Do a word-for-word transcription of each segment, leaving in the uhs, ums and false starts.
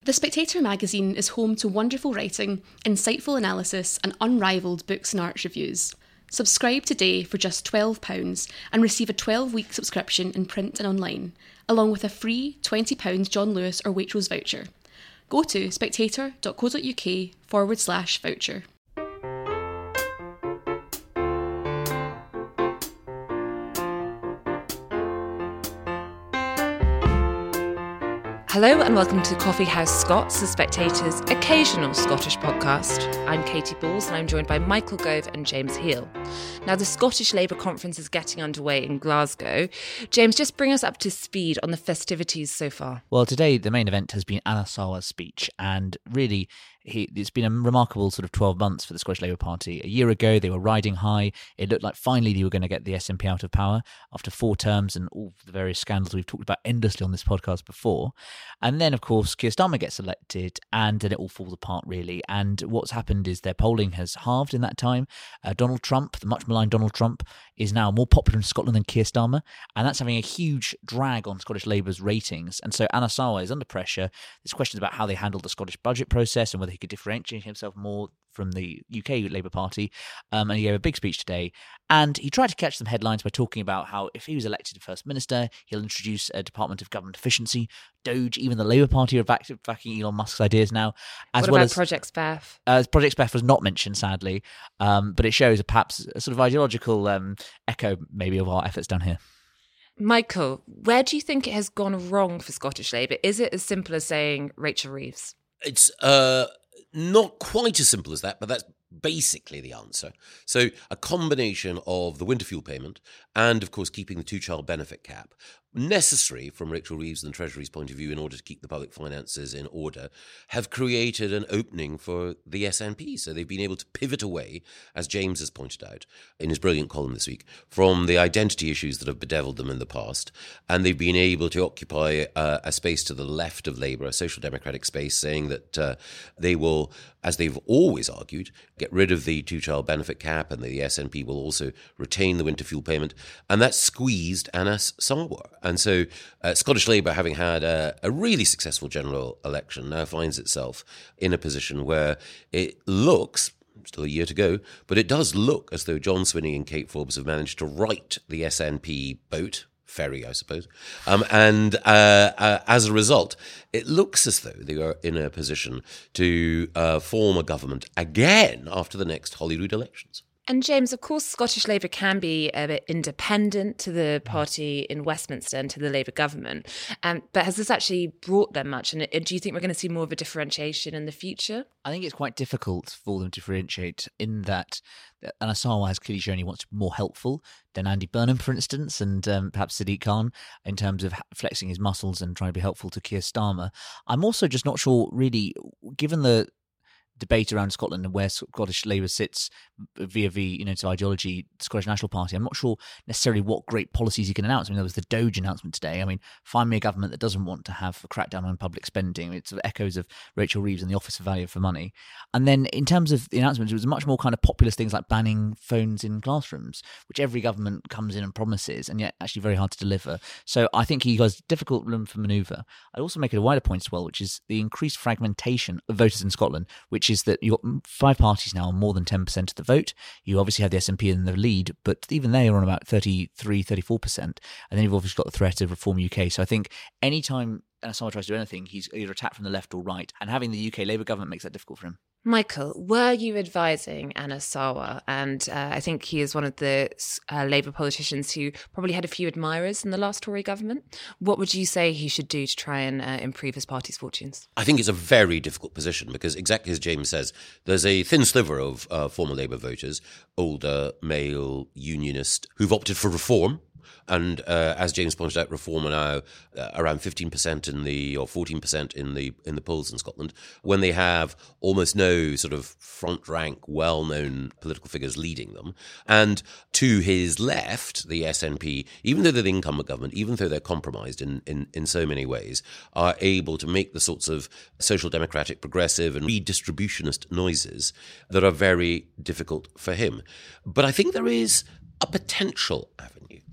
The Spectator magazine is home to wonderful writing, insightful analysis, and unrivalled books and arts reviews. Subscribe today for just twelve pounds and receive a twelve-week subscription in print and online, along with a free twenty pounds John Lewis or Waitrose voucher. Go to spectator.co.uk forward slash voucher. Hello and welcome to Coffee House Scots, the Spectator's occasional Scottish podcast. I'm Katie Balls and I'm joined by Michael Gove and James Heal. Now, the Scottish Labour Conference is getting underway in Glasgow. James, just bring us up to speed on the festivities so far. Well, today the main event has been Anas Sarwar's speech, and really He, it's been a remarkable sort of twelve months for the Scottish Labour Party. A year ago, they were riding high. It looked like finally they were going to get the S N P out of power after four terms and all the various scandals we've talked about endlessly on this podcast before. And then, of course, Keir Starmer gets elected, and then it all falls apart, really. And what's happened is their polling has halved in that time. Uh, Donald Trump, the much maligned Donald Trump, is now more popular in Scotland than Keir Starmer, and that's having a huge drag on Scottish Labour's ratings. And so Anas Sarwar is under pressure. There's questions about how they handled the Scottish budget process and whether he could differentiate himself more from the U K Labour Party, um, and he gave a big speech today, and he tried to catch some headlines by talking about how if he was elected First Minister, he'll introduce a Department of Government Efficiency, Doge, even the Labour Party are back, backing Elon Musk's ideas now. As what well about as, Project Spef? Uh, Project Spef was not mentioned, sadly, um, but it shows a, perhaps a sort of ideological um, echo maybe of our efforts down here. Michael, where do you think it has gone wrong for Scottish Labour? Is it as simple as saying Rachel Reeves? It's uh, not quite as simple as that, but that's basically the answer. So a combination of the winter fuel payment and, of course, keeping the two-child benefit cap, necessary from Rachel Reeves and the Treasury's point of view in order to keep the public finances in order, have created an opening for the S N P. So they've been able to pivot away, as James has pointed out in his brilliant column this week, from the identity issues that have bedeviled them in the past, and they've been able to occupy uh, a space to the left of Labour, a social democratic space, saying that uh, they will, as they've always argued, get rid of the two-child benefit cap, and the S N P will also retain the winter fuel payment, and that's squeezed Anas Sarwar. And so uh, Scottish Labour, having had a, a really successful general election, now finds itself in a position where it looks, still a year to go, but it does look as though John Swinney and Kate Forbes have managed to right the S N P boat, ferry, I suppose. Um, and uh, uh, as a result, it looks as though they are in a position to uh, form a government again after the next Holyrood elections. And James, of course, Scottish Labour can be a bit independent to the party in Westminster and to the Labour government. Um, but has this actually brought them much? And do you think we're going to see more of a differentiation in the future? I think it's quite difficult for them to differentiate in that Anas Sarwar has clearly shown he wants to be more helpful than Andy Burnham, for instance, and um, perhaps Sadiq Khan in terms of flexing his muscles and trying to be helpful to Keir Starmer. I'm also just not sure, really, given the debate around Scotland and where Scottish Labour sits via the, you know, to ideology, the Scottish National Party, I'm not sure necessarily what great policies he can announce. I mean, there was the Doge announcement today. I mean, find me a government that doesn't want to have a crackdown on public spending. It's sort of echoes of Rachel Reeves and the Office of Value for Money. And then in terms of the announcements, it was much more kind of populist things like banning phones in classrooms, which every government comes in and promises, and yet actually very hard to deliver. So I think he has difficult room for manoeuvre. I'd also make it a wider point as well, which is the increased fragmentation of voters in Scotland, which is that you've got five parties now on more than ten percent of the vote. You obviously have the S N P in the lead, but even they are on about thirty-three, thirty-four percent. And then you've obviously got the threat of Reform U K. So I think any time Anas Sarwar tries to do anything, he's either attacked from the left or right. And having the U K Labour government makes that difficult for him. Michael, were you advising Anas Sarwar? And uh, I think he is one of the uh, Labour politicians who probably had a few admirers in the last Tory government. What would you say he should do to try and uh, improve his party's fortunes? I think it's a very difficult position because, exactly as James says, there's a thin sliver of uh, former Labour voters, older, male, unionist, who've opted for reform. And uh, as James pointed out, Reform are now uh, around fifteen percent in the, or fourteen percent in the in the polls in Scotland, when they have almost no sort of front rank, well-known political figures leading them. And to his left, the S N P, even though they're the incumbent government, even though they're compromised in, in, in so many ways, are able to make the sorts of social democratic, progressive and redistributionist noises that are very difficult for him. But I think there is a potential avenue.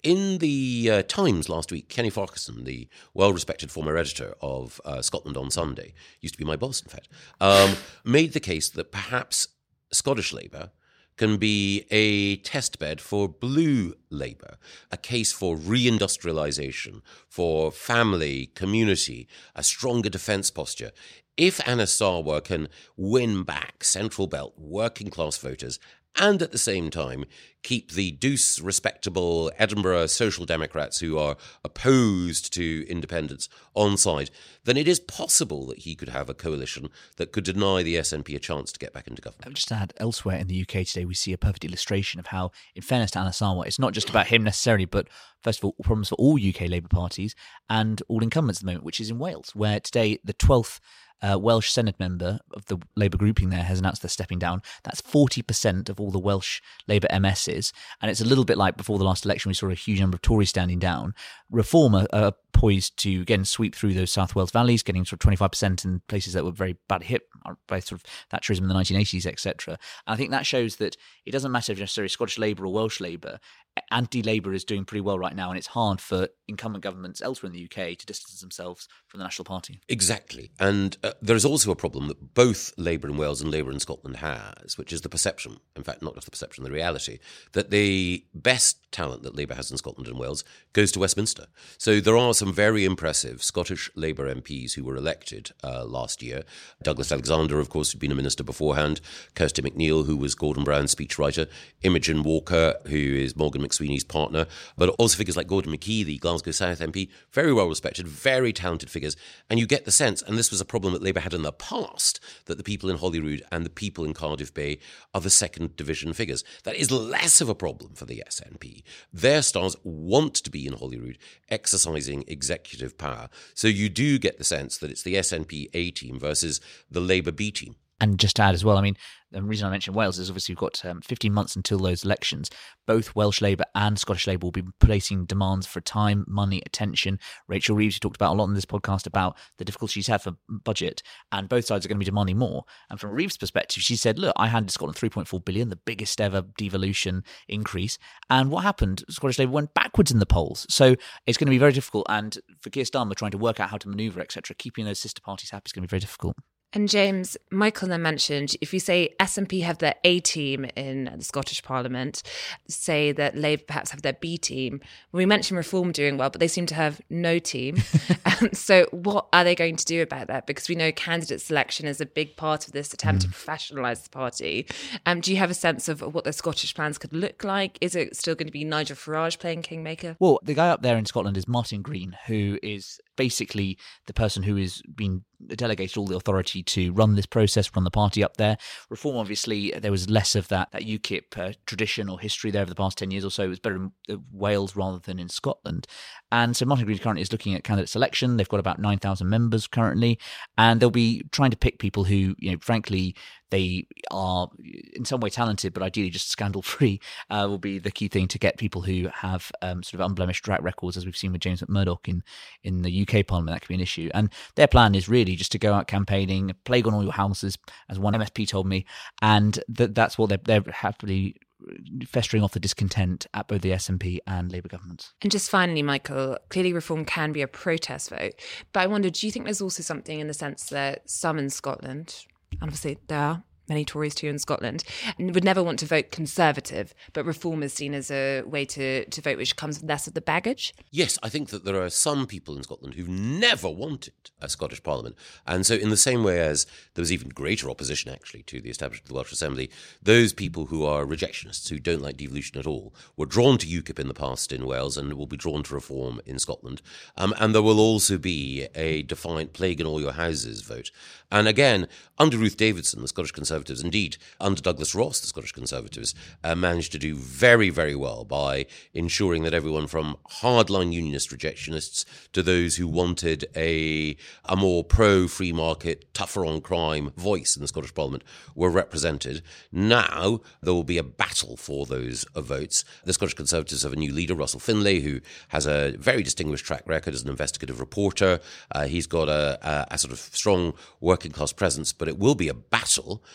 in the uh, Times last week, Kenny Farquharson, the well-respected former editor of uh, Scotland on Sunday, used to be my boss, in fact, um, made the case that perhaps Scottish Labour can be a testbed for blue Labour, a case for reindustrialisation, for family, community, a stronger defence posture. If Anas Sarwar can win back Central Belt working class voters and at the same time keep the deuce respectable Edinburgh Social Democrats who are opposed to independence on side, then it is possible that he could have a coalition that could deny the S N P a chance to get back into government. I would just add, elsewhere in the U K today, we see a perfect illustration of how, in fairness to Anas Sarwar, it's not just about him necessarily, but first of all, problems for all U K Labour parties and all incumbents at the moment, which is in Wales, where today the twelfth Uh, Welsh Senate member of the Labour grouping there has announced they're stepping down. That's forty percent of all the Welsh Labour M Ss. And it's a little bit like before the last election, we saw a huge number of Tories standing down. Reform are, are poised to, again, sweep through those South Wales valleys, getting sort of twenty-five percent in places that were very bad hit by sort of Thatcherism in the nineteen eighties, et cetera. And I think that shows that it doesn't matter if necessarily Scottish Labour or Welsh Labour. Anti-Labour is doing pretty well right now, and it's hard for incumbent governments elsewhere in the U K to distance themselves from the National Party. Exactly. And uh, there is also a problem that both Labour in Wales and Labour in Scotland has, which is the perception, in fact, not just the perception, the reality, that the best talent that Labour has in Scotland and Wales goes to Westminster. So there are some very impressive Scottish Labour M Ps who were elected uh, last year. Douglas Alexander, of course, who'd been a minister beforehand, Kirsty McNeil, who was Gordon Brown's speechwriter, Imogen Walker, who is Morgan McSweeney's partner, but also figures like Gordon McKee, the Glasgow South M P, very well respected, very talented figures. And you get the sense, and this was a problem that Labour had in the past, that the people in Holyrood and the people in Cardiff Bay are the second division figures. That is less of a problem for the S N P. Their stars want to be in Holyrood, exercising executive power. So you do get the sense that it's the S N P A team versus the Labour B team. And just to add as well, I mean, the reason I mentioned Wales is obviously we've got um, fifteen months until those elections. Both Welsh Labour and Scottish Labour will be placing demands for time, money, attention. Rachel Reeves, who talked about a lot in this podcast about the difficulties she's had for budget, and both sides are going to be demanding more. And from Reeves' perspective, she said, look, I handed Scotland three point four billion, the biggest ever devolution increase. And what happened? Scottish Labour went backwards in the polls. So it's going to be very difficult. And for Keir Starmer trying to work out how to manoeuvre, et cetera, keeping those sister parties happy is going to be very difficult. And James, Michael then mentioned, if you say S N P have their A team in the Scottish Parliament, say that Labour perhaps have their B team. We mentioned Reform doing well, but they seem to have no team. um, so what are they going to do about that? Because we know candidate selection is a big part of this attempt mm. to professionalise the party. Um, do you have a sense of what the Scottish plans could look like? Is it still going to be Nigel Farage playing kingmaker? Well, the guy up there in Scotland is Martin Green, who is basically the person who has been delegated all the authority to run this process, run the party up there. Reform, obviously, there was less of that, that UKIP uh, tradition or history there over the past ten years or so. It was better in uh, Wales rather than in Scotland. And so Martin Green currently is looking at candidate selection. They've got about nine thousand members currently, and they'll be trying to pick people who, you know, frankly, they are in some way talented, but ideally just scandal-free uh, will be the key thing to get people who have um, sort of unblemished track records, as we've seen with James McMurdoch in, in the U K Parliament. That could be an issue. And their plan is really just to go out campaigning, plague on all your houses, as one M S P told me, and th- that's what they're, they're happily festering off the discontent at both the S N P and Labour governments. And just finally, Michael, clearly Reform can be a protest vote, but I wonder, do you think there's also something in the sense that some in Scotland, and obviously there are many Tories too in Scotland, and would never want to vote Conservative, but Reform is seen as a way to, to vote which comes with less of the baggage? Yes, I think that there are some people in Scotland who've never wanted a Scottish Parliament. And so in the same way as there was even greater opposition, actually, to the establishment of the Welsh Assembly, those people who are rejectionists, who don't like devolution at all, were drawn to UKIP in the past in Wales and will be drawn to Reform in Scotland. Um, and there will also be a defiant plague in all your houses vote. And again, under Ruth Davidson, the Scottish Conservatives, indeed, under Douglas Ross, the Scottish Conservatives, uh, managed to do very, very well by ensuring that everyone from hardline unionist rejectionists to those who wanted a, a more pro-free market, tougher on crime voice in the Scottish Parliament were represented. Now there will be a battle for those uh, votes. The Scottish Conservatives have a new leader, Russell Finlay, who has a very distinguished track record as an investigative reporter. Uh, he's got a, a, a sort of strong working class presence, but it will be a battle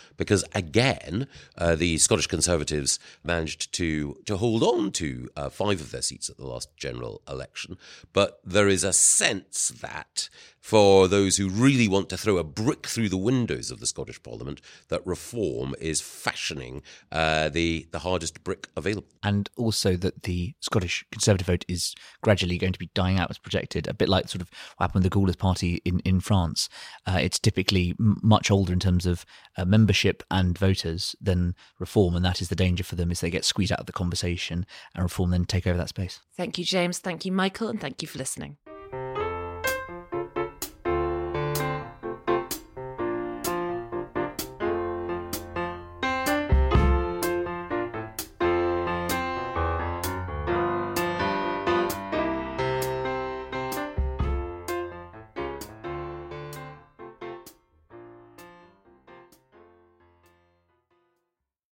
because again, uh, the Scottish Conservatives managed to to hold on to uh, five of their seats at the last general election. But there is a sense that for those who really want to throw a brick through the windows of the Scottish Parliament, that reform is fashioning uh, the, the hardest brick available. And also that the Scottish Conservative vote is gradually going to be dying out as projected, a bit like sort of what happened with the Gaullist Party in, in France. Uh, it's typically m- much older in terms of uh, membership and voters than reform, and that is the danger for them, is they get squeezed out of the conversation and reform then take over that space. Thank you, James. Thank you, Michael. And thank you for listening.